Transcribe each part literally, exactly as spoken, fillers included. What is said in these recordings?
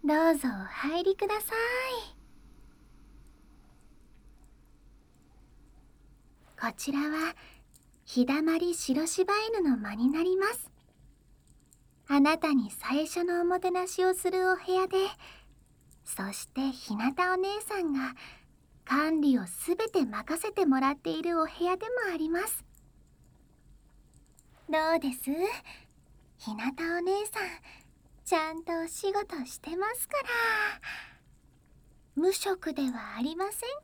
どうぞお入りください。こちらは日だまり白柴犬の間になります。あなたに最初のおもてなしをするお部屋で、そしてひなたお姉さんが管理をすべて任せてもらっているお部屋でもあります。どうです？ひなたお姉さん、ちゃんとお仕事してますから。無職ではありませんから。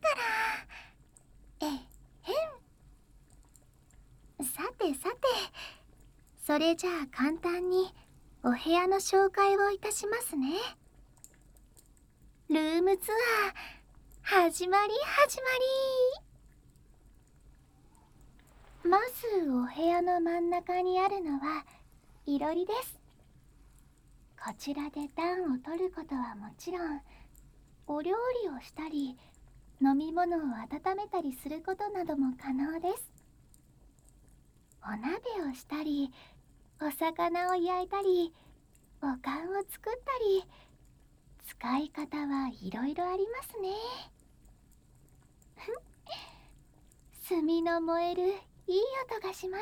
えへん。さてさて、それじゃあ簡単にお部屋の紹介をいたしますね。ルームツアー、始まり始まり。まずお部屋の真ん中にあるのはいろりです。こちらで暖を取ることはもちろん、お料理をしたり飲み物を温めたりすることなども可能です。お鍋をしたり、お魚を焼いたり、おかんを作ったり、使い方はいろいろありますね。炭の燃えるいい音がします。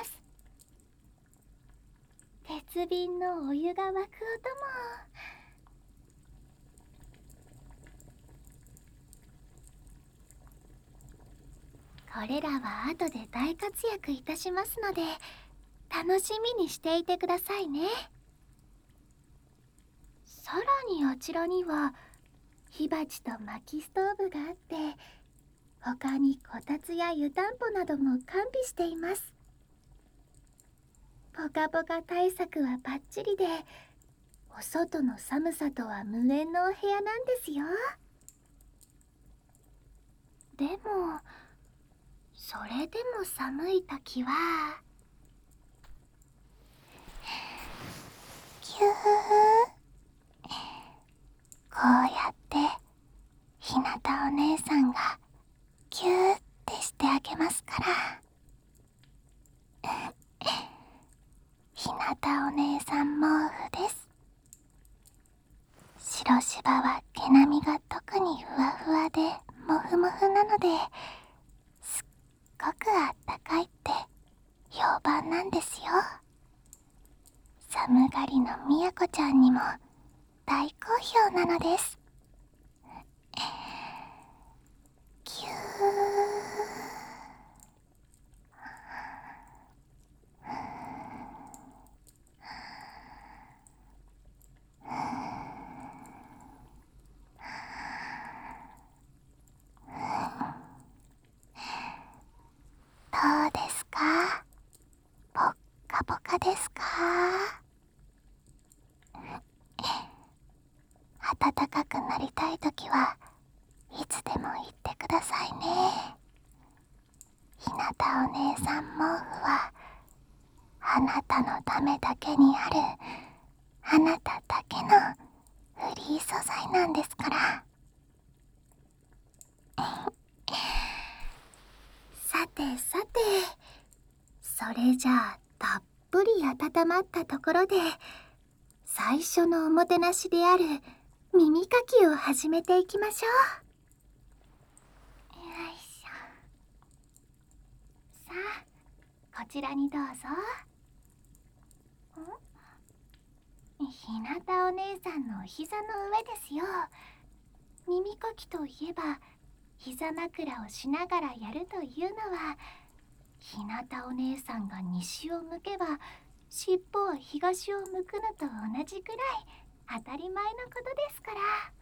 鉄瓶のお湯が沸く音も。これらは後で大活躍いたしますので、楽しみにしていてくださいね。さらにあちらには火鉢と薪ストーブがあって、他にこたつや湯たんぽなども完備しています。ポカポカ対策はバッチリで、お外の寒さとは無縁のお部屋なんですよ。でもそれでも寒い時はキュー、こうやってひなたお姉さんがキューってしてあげますから。ひなたお姉さん毛布です。白柴は毛並みが特にふわふわでもふもふなので、すっごくあったかいって評判なんですよ。寒がりのみやこちゃんにも大好評なのです。キュー。どうですか？ぽっかぽかですか？暖かくなりたいときはいつでも言ってくださいね。ひなたお姉さん毛布はあなたのためだけにある、あなただけのフリー素材なんですから。さてさて、それじゃあたっぷり温まったところで、最初のおもてなしである耳かきを始めていきましょう。よいしょ。さあ、こちらにどうぞ。ん？ひなたお姉さんのお膝の上ですよ。耳かきといえば膝枕をしながらやるというのは、ひなたお姉さんが西を向けば尻尾は東を向くのと同じくらい当たり前のことですから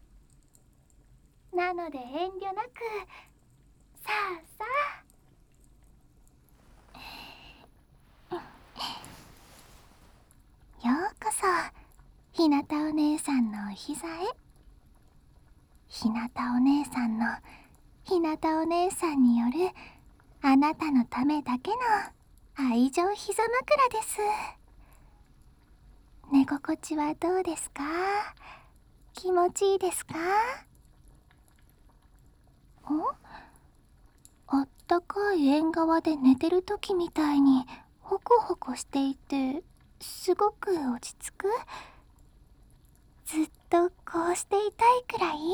。なので遠慮なく、さあさあ。ようこそひなたお姉さんのお膝へ。ひなたお姉さんのひなたお姉さんによるあなたのためだけの愛情膝枕です。寝心地はどうですか？気持ちいいですか？お？あったかい縁側で寝てる時みたいにホコホコしていて、すごく落ち着く。ずっととこうしていたいくらい？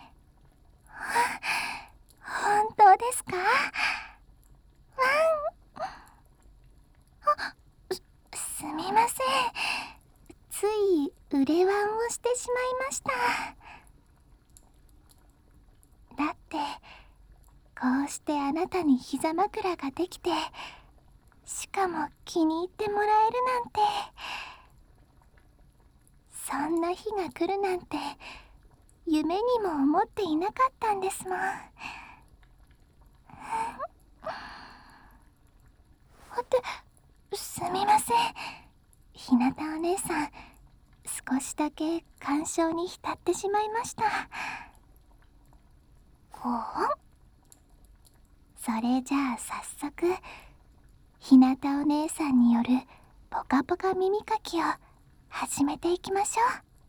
本当ですか？ワン。あ、す、すみません。つい腕ワンをしてしまいました。だってこうしてあなたに膝枕ができて、しかも気に入ってもらえるなんて、そんな日が来るなんて夢にも思っていなかったんですもん。って、すみません。ひなたお姉さん、少しだけ感傷に浸ってしまいました。ほう。それじゃあ早速、ひなたお姉さんによるポカポカ耳かきを始めていきましょ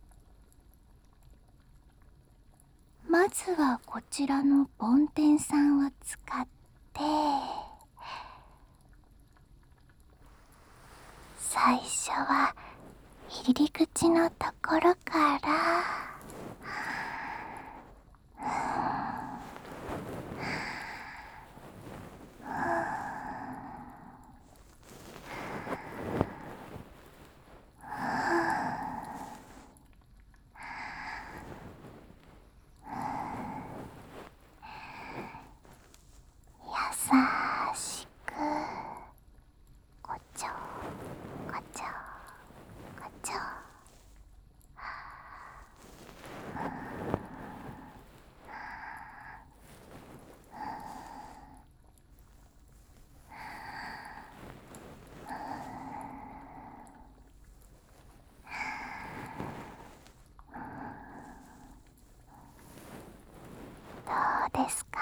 う。まずはこちらの梵天さんを使って、最初は入り口のところから、優しくこちょこちょこちょ。どうですか？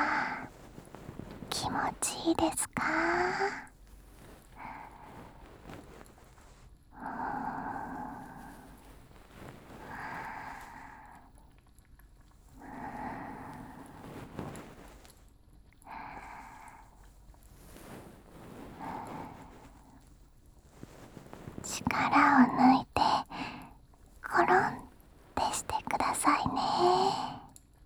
気持ちいいですか？力を抜いてコロンってしてくださいね。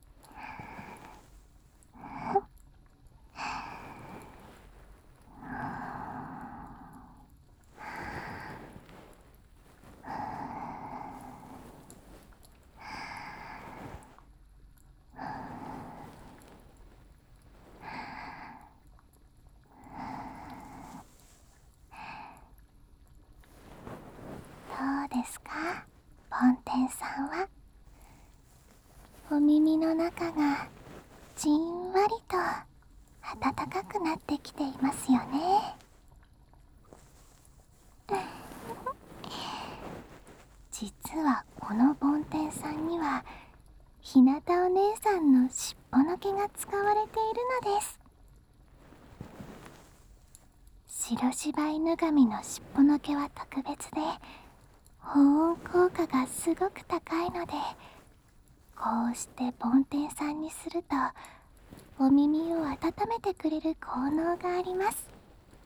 どうですか、梵天さんは。お耳の中がじんわりと暖かくなってきていますよね。実はこの梵天さんにはひなたお姉さんの尻尾の毛が使われているのです。白柴犬神の尻尾の毛は特別で、保温効果がすごく高いので、こうして梵天さんにするとお耳を温めてくれる効能があります。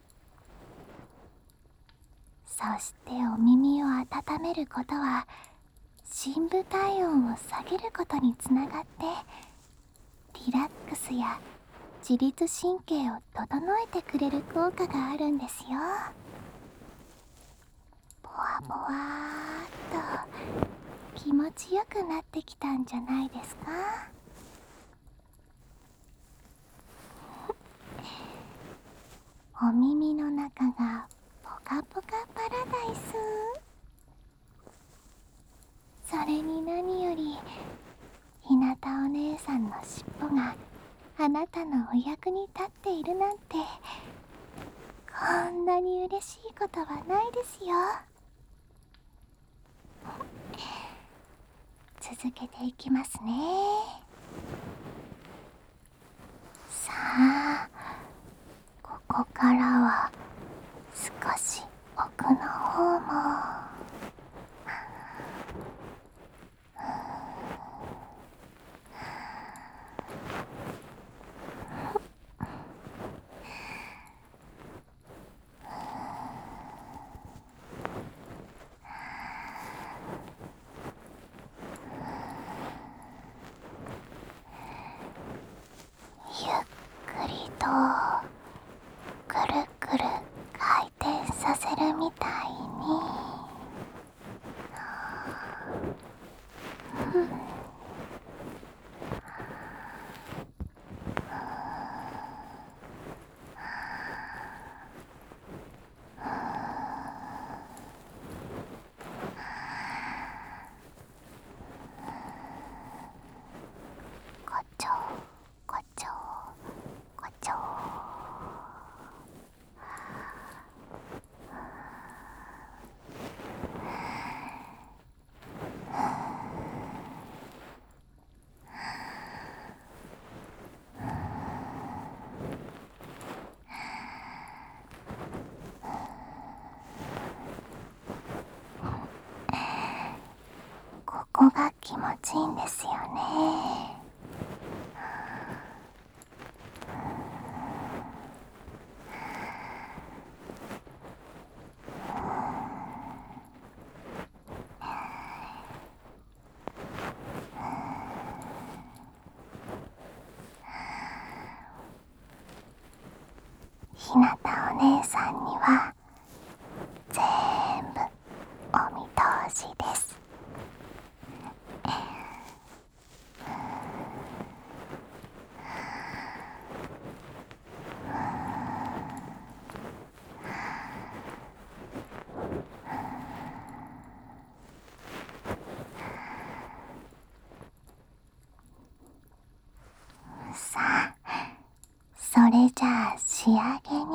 そしてお耳を温めることは深部体温を下げることにつながって、リラックスや自律神経を整えてくれる効果があるんですよ。ボワボワーっと気持ちよくなってきたんじゃないですか？お耳の中がポカポカパラダイス。それに何よりひなたお姉さんの尻尾があなたのお役に立っているなんて、こんなに嬉しいことはないですよ。続けていきますね。さあ、ここからは少し奥の方も。 が気持ちいいんですよね。ひなたお姉さんには全部お見通しです。さあ、それじゃあ仕上げに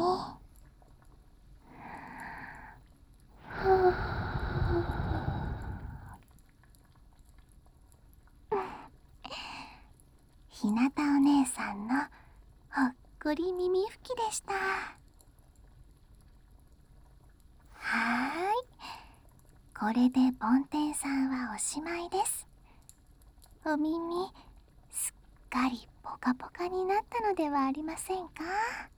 ひなたお姉さんのほっこり耳拭きでした。はーい、これでボンテンさんはおしまいです。お耳すっかりポカポカになったのではありませんか？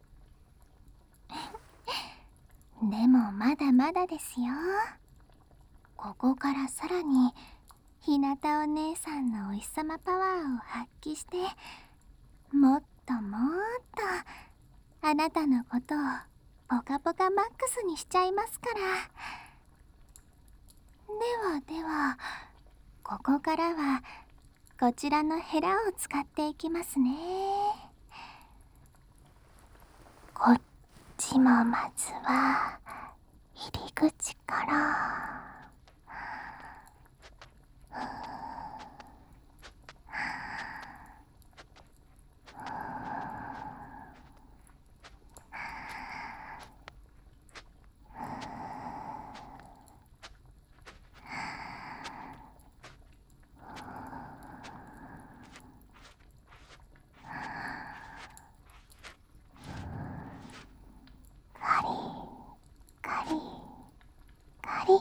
でもまだまだですよ。ここからさらにひなたお姉さんのお日さまパワーを発揮して、もっともっとあなたのことをポカポカマックスにしちゃいますから。ではでは、ここからはこちらのヘラを使っていきますね。こっちもまずは入り口から。カリカリカリ。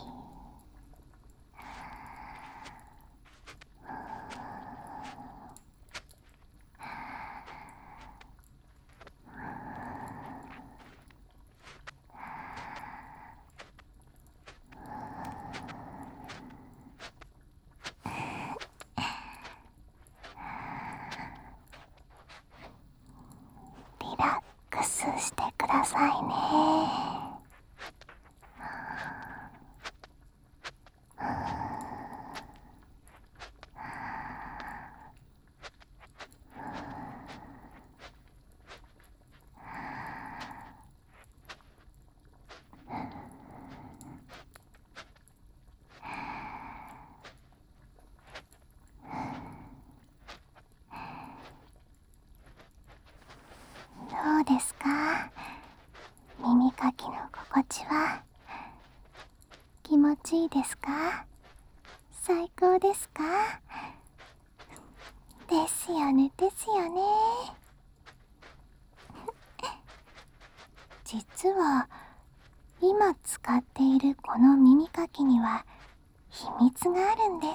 リラックスしてくださいね。どうですか？耳かきの心地は気持ちいいですか？最高ですか？ですよねですよね。実は今使っているこの耳かきには秘密があるんです。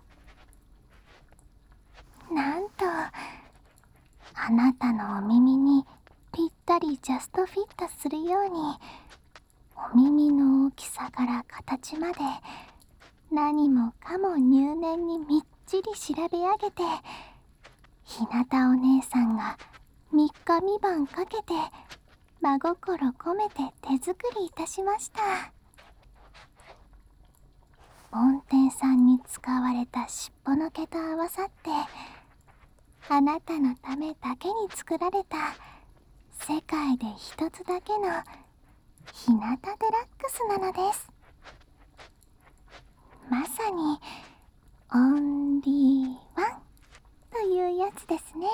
なんとあなたのお耳にぴったりジャストフィットするように、お耳の大きさから形まで何もかも入念にみっちり調べ上げて、ひなたお姉さんがみっかみばんかけて真心込めて手作りいたしました。ボンテンさんに使われた尻尾の毛と合わさって、あなたのためだけに作られた世界で一つだけのひなたデラックスなのです。まさにオンリーワンというやつですね。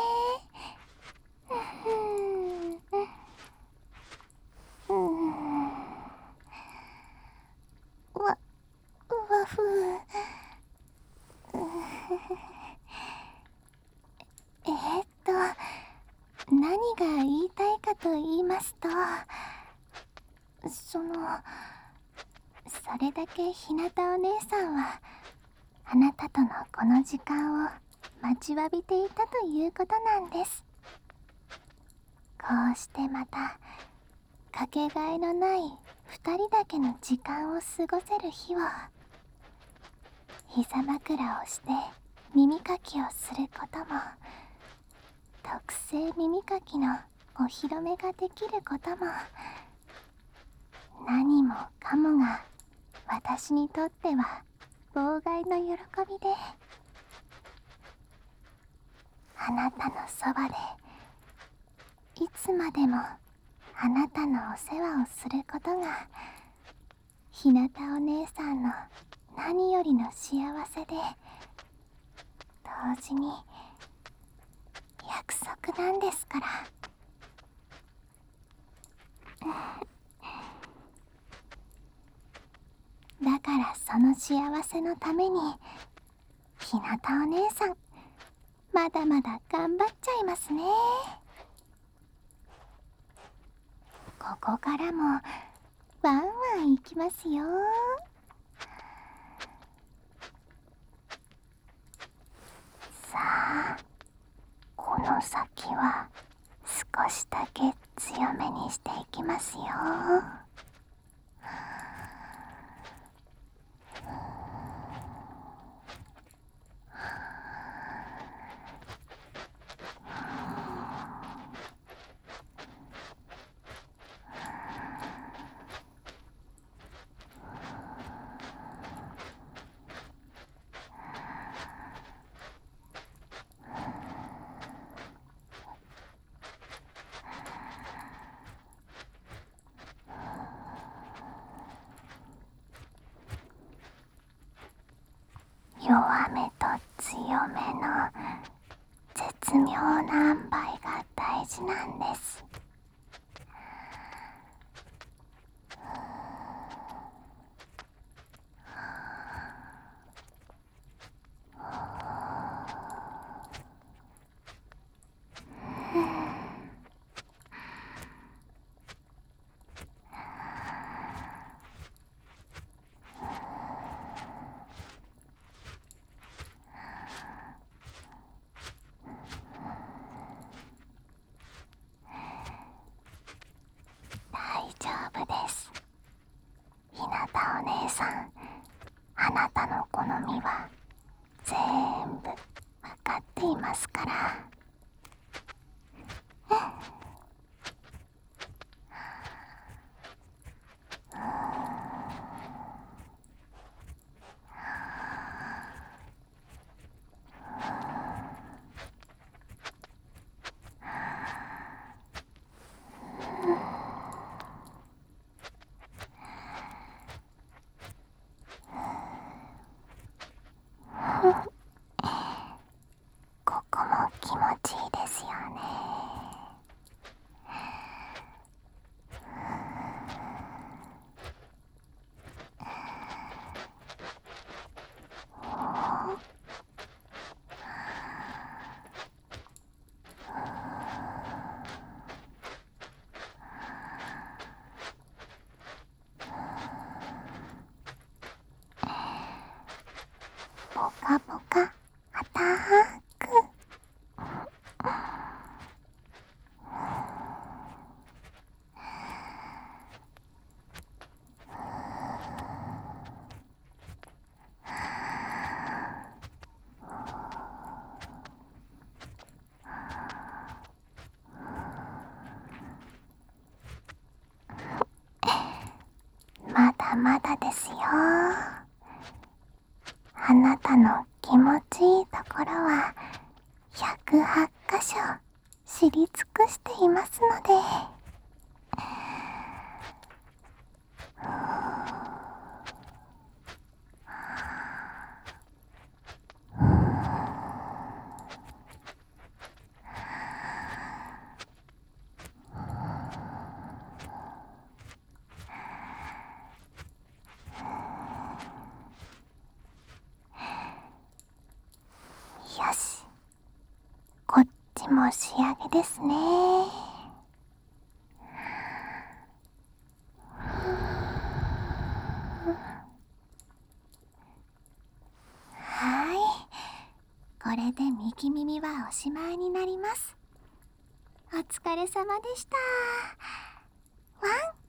うーん、わ、わふー。えーっと、何が言いたいかと言いますと、その、それだけひなたお姉さんはあなたとのこの時間を待ちわびていたということなんです。こうしてまたかけがえのない二人だけの時間を過ごせる日を、膝枕をして耳かきをすることも、特製耳かきのお披露目ができることも、何もかもが私にとっては妨害の喜びで、あなたのそばでいつまでもあなたのお世話をすることが、ひなたお姉さんの何よりの幸せで、同時に約束なんですから。だからその幸せのために、ひなたお姉さんまだまだ頑張っちゃいますね。ここからもワンワンいきますよ。さあ、この先は少しだけ強めにしていきますよ。弱めと強めの絶妙な塩梅が大事なんです。大丈夫です。ひなたお姉さん、あなたの好みは全部わかっていますから。ここも気持ちいいですよね。ポカポカアタック。まだまだですよ。あなたの気持ちいいところはひゃくはちかしょ知り尽くしていますので。よし、こっちも仕上げですね。はこれで右耳はおしまいになります。お疲れ様でした。ワン。